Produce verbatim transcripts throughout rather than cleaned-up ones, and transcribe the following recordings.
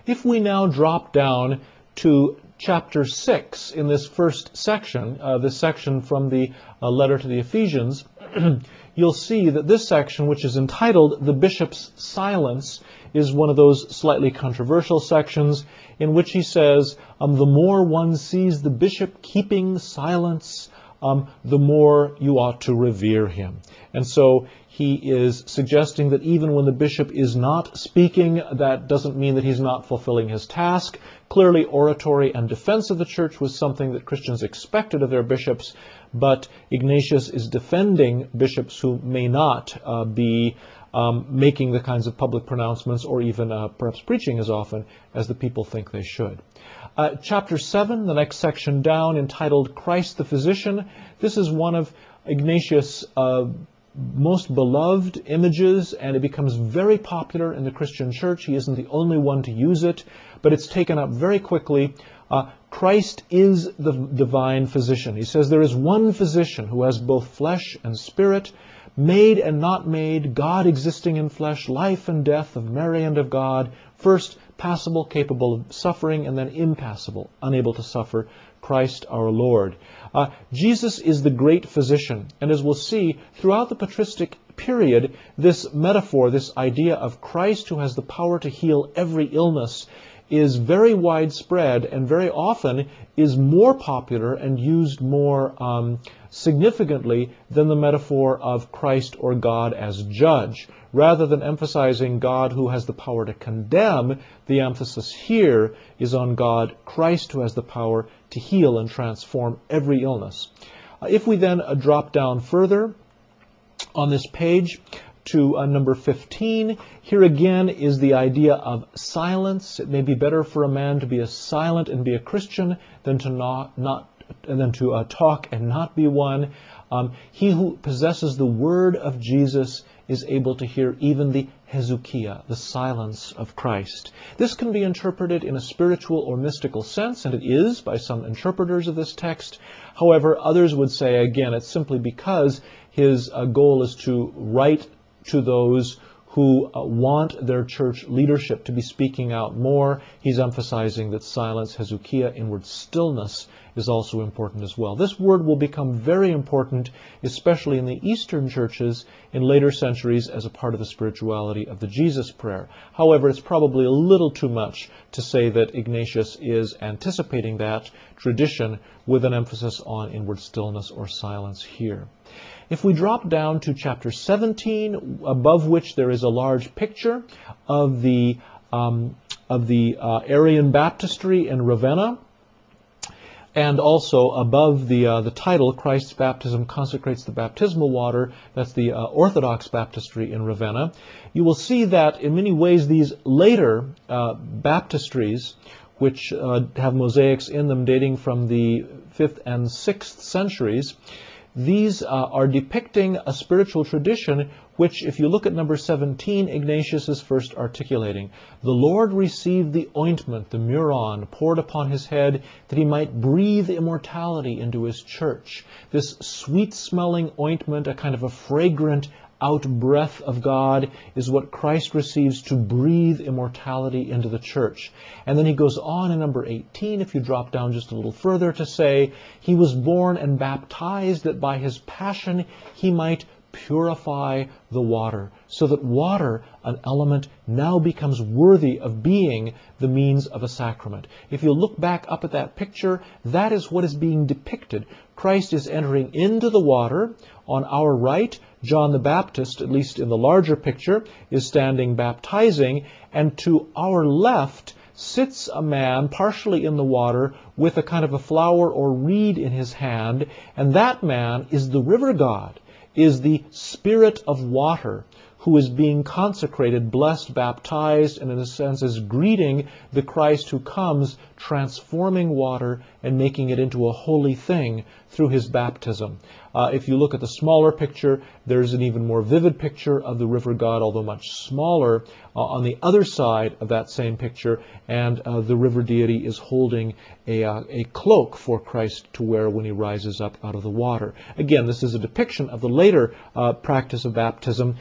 If we now drop down to chapter six in this first section, uh, this section from the uh, letter to the Ephesians, you'll see that this section, which is entitled The Bishop's Silence, is one of those slightly controversial sections in which he says, um, the more one sees the bishop keeping silence, um, the more you ought to revere him. And so he is suggesting that even when the bishop is not speaking, that doesn't mean that he's not fulfilling his task. Clearly, oratory and defense of the church was something that Christians expected of their bishops, but Ignatius is defending bishops who may not uh, be um, making the kinds of public pronouncements or even uh, perhaps preaching as often as the people think they should. Uh, chapter seven, the next section down, entitled Christ the Physician. This is one of Ignatius' uh, most beloved images, and it becomes very popular in the Christian church. He isn't the only one to use it, but it's taken up very quickly. Uh, Christ is the divine physician. He says there is one physician who has both flesh and spirit, made and not made, God existing in flesh, life and death of Mary and of God, first passible, capable of suffering, and then impassible, unable to suffer, Christ our Lord. Uh, Jesus is the great physician, and as we'll see, throughout the patristic period, this metaphor, this idea of Christ who has the power to heal every illness, is very widespread and very often is more popular and used more um, significantly than the metaphor of Christ or God as judge. Rather than emphasizing God who has the power to condemn, the emphasis here is on God, Christ, who has the power to heal and transform every illness. Uh, if we then uh, drop down further on this page to uh, number fifteen, here again is the idea of silence. It may be better for a man to be a silent and be a Christian than to not, not and then to uh, talk and not be one. Um, he who possesses the word of Jesus is able to hear even the hezukia, the silence of Christ. This can be interpreted in a spiritual or mystical sense, and it is by some interpreters of this text. However, others would say, again, it's simply because his uh, goal is to write to those who uh, want their church leadership to be speaking out more. He's emphasizing that silence, hezukia, inward stillness, is also important as well. This word will become very important, especially in the Eastern churches in later centuries as a part of the spirituality of the Jesus prayer. However, it's probably a little too much to say that Ignatius is anticipating that tradition with an emphasis on inward stillness or silence here. If we drop down to chapter seventeen, above which there is a large picture of the, um, of the uh, Arian baptistry in Ravenna, and also above the, uh, the title, Christ's Baptism Consecrates the Baptismal Water, that's the uh, Orthodox baptistry in Ravenna, you will see that in many ways these later uh, baptistries, which uh, have mosaics in them dating from the fifth and sixth centuries, these uh, are depicting a spiritual tradition which, if you look at number seventeen, Ignatius is first articulating. The Lord received the ointment, the muron, poured upon his head that he might breathe immortality into his church. This sweet-smelling ointment, a kind of a fragrant out-breath of God, is what Christ receives to breathe immortality into the church. And then he goes on in number eighteen, if you drop down just a little further, to say, he was born and baptized that by his passion he might purify the water, so that water, an element, now becomes worthy of being the means of a sacrament. If you look back up at that picture, that is what is being depicted. Christ is entering into the water. On our right, John the Baptist, at least in the larger picture, is standing baptizing, and to our left sits a man partially in the water with a kind of a flower or reed in his hand, and that man is the river god, is the Spirit of water, who is being consecrated, blessed, baptized, and in a sense is greeting the Christ who comes, transforming water and making it into a holy thing through his baptism. Uh, if you look at the smaller picture, there's an even more vivid picture of the river god, although much smaller, uh, on the other side of that same picture, and uh, the river deity is holding a, uh, a cloak for Christ to wear when he rises up out of the water. Again, this is a depiction of the later uh, practice of baptism, and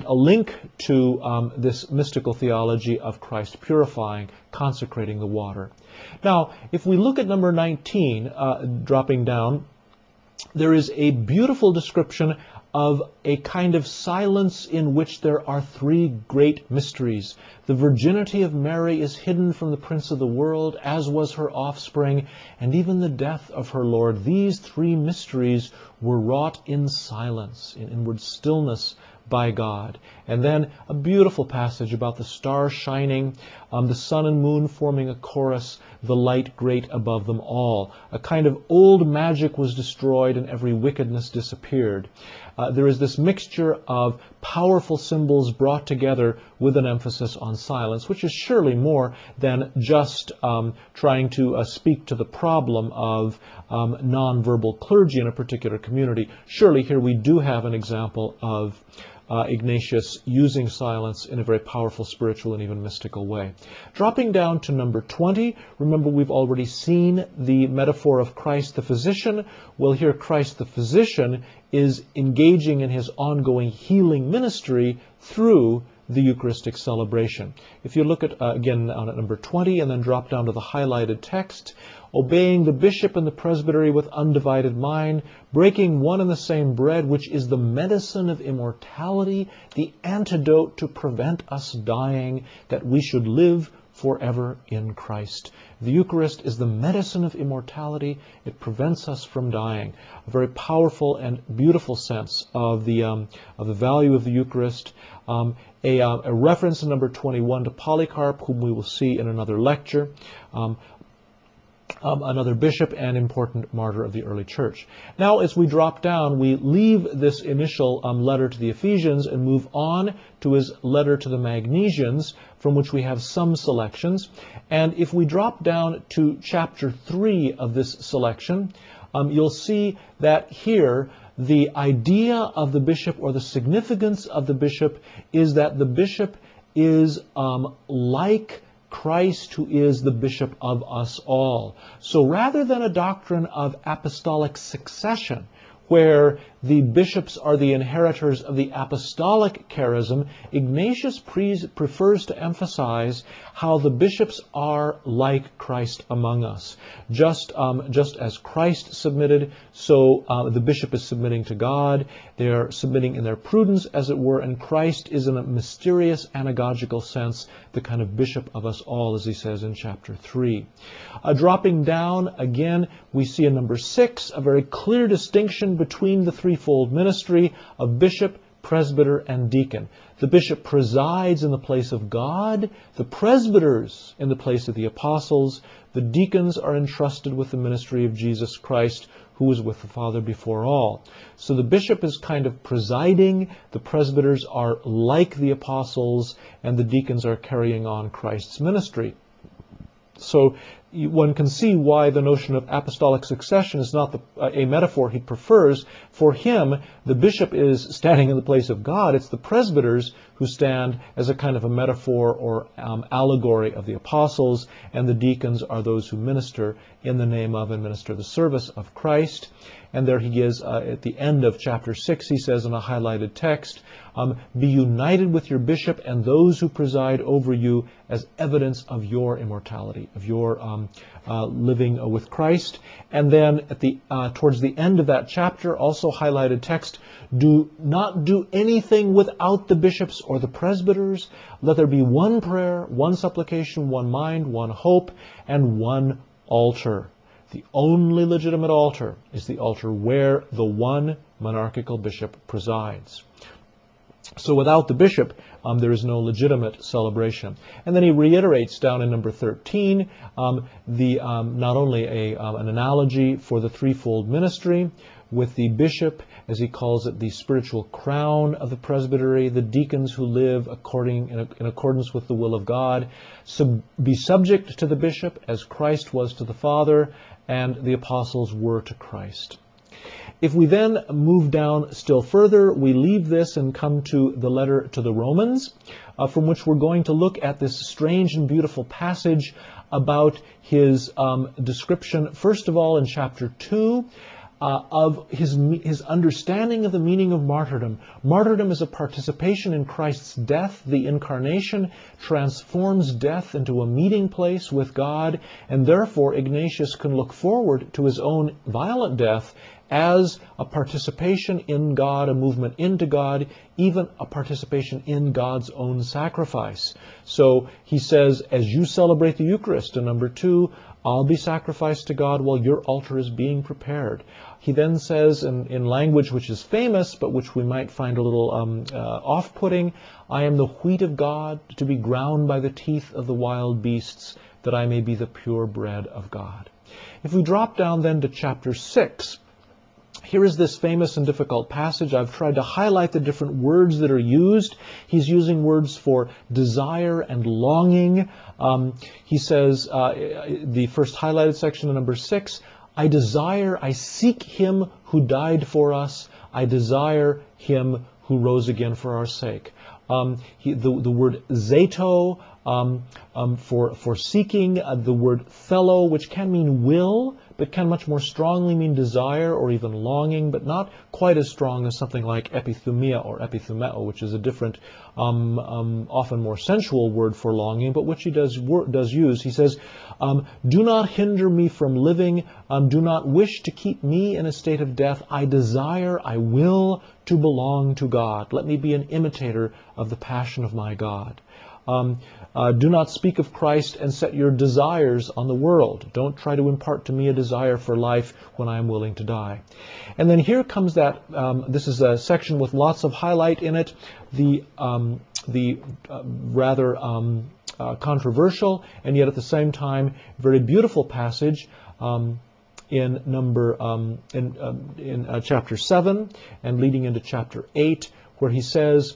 and a link to um, this mystical theology of Christ purifying, consecrating the water. Now, if we look at number nineteen, uh, dropping down, there is a beautiful description of a kind of silence in which there are three great mysteries. The virginity of Mary is hidden from the prince of the world, as was her offspring, and even the death of her Lord. These three mysteries were wrought in silence, in inward stillness by God. And then a beautiful passage about the stars shining, um, the sun and moon forming a chorus, the light great above them all. A kind of old magic was destroyed and every wickedness disappeared. Uh, there is this mixture of powerful symbols brought together with an emphasis on silence, which is surely more than just um, trying to uh, speak to the problem of um, nonverbal clergy in a particular community. Surely here we do have an example of Uh, Ignatius using silence in a very powerful spiritual and even mystical way. Dropping down to number twenty, remember we've already seen the metaphor of Christ the physician. Well, here Christ the physician is engaging in his ongoing healing ministry through the Eucharistic celebration. If you look at, uh, again, on at number twenty and then drop down to the highlighted text, obeying the bishop and the presbytery with undivided mind, breaking one and the same bread, which is the medicine of immortality, the antidote to prevent us dying, that we should live forever in Christ. The Eucharist is the medicine of immortality. It prevents us from dying. A very powerful and beautiful sense of the um, of the value of the Eucharist. Um, a, uh, a reference in number twenty-one to Polycarp, whom we will see in another lecture. Um, Um, another bishop and important martyr of the early church. Now, as we drop down, we leave this initial um, letter to the Ephesians and move on to his letter to the Magnesians, from which we have some selections. And if we drop down to chapter three of this selection, um, you'll see that here the idea of the bishop, or the significance of the bishop, is that the bishop is um, like Christ, who is the bishop of us all. So rather than a doctrine of apostolic succession, where the bishops are the inheritors of the apostolic charism, Ignatius pre- prefers to emphasize how the bishops are like Christ among us. Just, um, just as Christ submitted, so uh, the bishop is submitting to God. They are submitting in their prudence, as it were, and Christ is, in a mysterious anagogical sense, the kind of bishop of us all, as he says in chapter three. Uh, dropping down, again, we see in number six a very clear distinction between the threefold ministry of bishop, presbyter, and deacon. The bishop presides in the place of God, the presbyters in the place of the apostles, the deacons are entrusted with the ministry of Jesus Christ, who was with the Father before all. So the bishop is kind of presiding, the presbyters are like the apostles, and the deacons are carrying on Christ's ministry. So one can see why the notion of apostolic succession is not the, uh, a metaphor he prefers. For him, the bishop is standing in the place of God. It's the presbyters who stand as a kind of a metaphor or um, allegory of the apostles, and the deacons are those who minister in the name of and minister the service of Christ. And there he is uh, at the end of chapter six, he says in a highlighted text, um, be united with your bishop and those who preside over you as evidence of your immortality, of your um, uh, living uh, with Christ. And then at the uh, towards the end of that chapter, also highlighted text, do not do anything without the bishops or the presbyters. Let there be one prayer, one supplication, one mind, one hope, and one altar. The only legitimate altar is the altar where the one monarchical bishop presides. So without the bishop, um, there is no legitimate celebration. And then he reiterates down in number thirteen um, the um, not only a, um, an analogy for the threefold ministry, with the bishop, as he calls it, the spiritual crown of the presbytery, the deacons who live according in, in accordance with the will of God, sub, be subject to the bishop as Christ was to the Father, and the apostles were to Christ. If we then move down still further, we leave this and come to the letter to the Romans, uh, from which we're going to look at this strange and beautiful passage about his um, description, first of all in chapter two, uh, of his, his understanding of the meaning of martyrdom. Martyrdom is a participation in Christ's death. The incarnation transforms death into a meeting place with God, and therefore Ignatius can look forward to his own violent death as a participation in God, a movement into God, even a participation in God's own sacrifice. So he says, as you celebrate the Eucharist, and number two, I'll be sacrificed to God while your altar is being prepared. He then says, in, in language which is famous, but which we might find a little um, uh, off-putting, I am the wheat of God, to be ground by the teeth of the wild beasts, that I may be the pure bread of God. If we drop down then to chapter six, here is this famous and difficult passage. I've tried to highlight the different words that are used. He's using words for desire and longing. Um, he says, uh, the first highlighted section in number six, I desire, I seek him who died for us. I desire him who rose again for our sake. Um, he, the, the word zato um, um, for, for seeking, uh, the word thelo, which can mean will, but can much more strongly mean desire or even longing, but not quite as strong as something like epithumia or epithumeo, which is a different, um, um, often more sensual word for longing, but which he does, does use. He says, um, do not hinder me from living, um, do not wish to keep me in a state of death. I desire, I will to belong to God. Let me be an imitator of the passion of my God. Um, uh, do not speak of Christ and set your desires on the world. Don't try to impart to me a desire for life when I am willing to die. And then here comes that, um, this is a section with lots of highlight in it, the, um, the uh, rather um, uh, controversial and yet at the same time very beautiful passage um, in number um, in, uh, in uh, chapter seven and leading into chapter eight, where he says,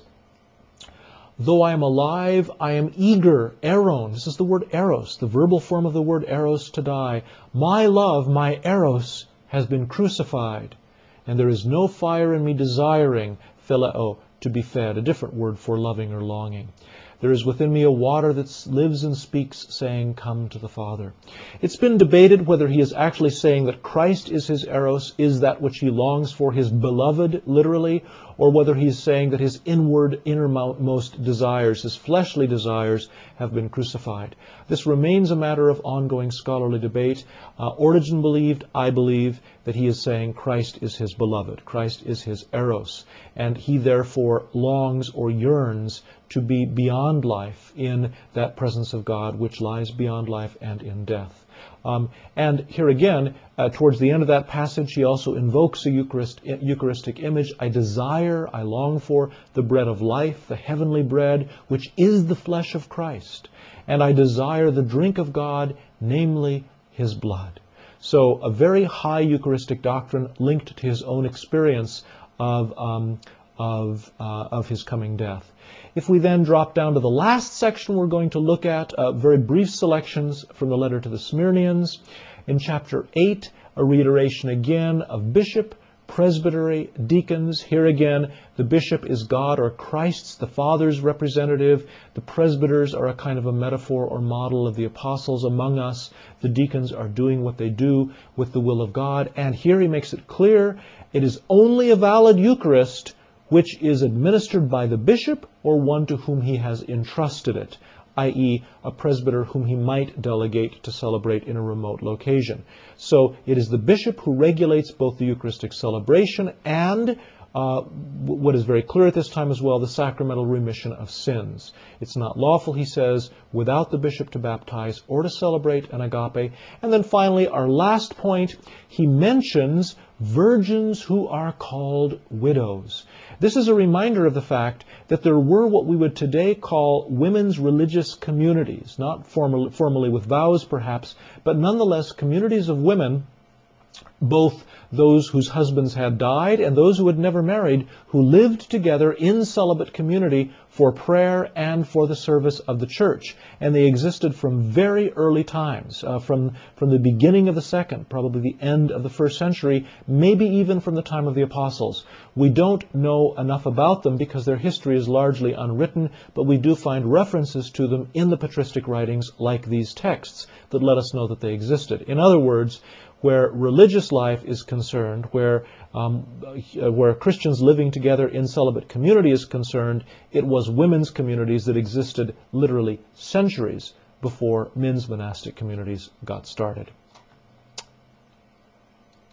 though I am alive, I am eager, eron. This is the word eros, the verbal form of the word eros, to die. My love, my eros, has been crucified, and there is no fire in me desiring, phileo, to be fed, a different word for loving or longing. There is within me a water that lives and speaks, saying, come to the Father. It's been debated whether he is actually saying that Christ is his eros, is that which he longs for, his beloved, literally, or whether he's saying that his inward, innermost desires, his fleshly desires, have been crucified. This remains a matter of ongoing scholarly debate. Uh, Origen believed, I believe, that he is saying Christ is his beloved. Christ is his eros. And he therefore longs or yearns to be beyond life in that presence of God which lies beyond life and in death. Um, and here again, uh, towards the end of that passage, he also invokes a Eucharist, Eucharistic image. I desire, I long for the bread of life, the heavenly bread, which is the flesh of Christ. And I desire the drink of God, namely his blood. So a very high Eucharistic doctrine linked to his own experience of, um, of, uh, of his coming death. If we then drop down to the last section, we're going to look at uh, very brief selections from the letter to the Smyrnians. In chapter eight, a reiteration again of bishop, presbytery, deacons. Here again, the bishop is God or Christ's, the Father's representative. The presbyters are a kind of a metaphor or model of the apostles among us. The deacons are doing what they do with the will of God. And here he makes it clear, it is only a valid Eucharist which is administered by the bishop or one to whom he has entrusted it, that is a presbyter whom he might delegate to celebrate in a remote location. So it is the bishop who regulates both the Eucharistic celebration and Uh, what is very clear at this time as well, the sacramental remission of sins. It's not lawful, he says, without the bishop to baptize or to celebrate an agape. And then finally, our last point, he mentions virgins who are called widows. This is a reminder of the fact that there were what we would today call women's religious communities, not formal, formally with vows perhaps, but nonetheless communities of women, both those whose husbands had died and those who had never married, who lived together in celibate community for prayer and for the service of the church. And they existed from very early times, uh, from, from the beginning of the second, probably the end of the first century, maybe even from the time of the apostles. We don't know enough about them because their history is largely unwritten, but we do find references to them in the patristic writings like these texts that let us know that they existed. In other words, where religious life is concerned, where um, where Christians living together in celibate community is concerned, it was women's communities that existed literally centuries before men's monastic communities got started.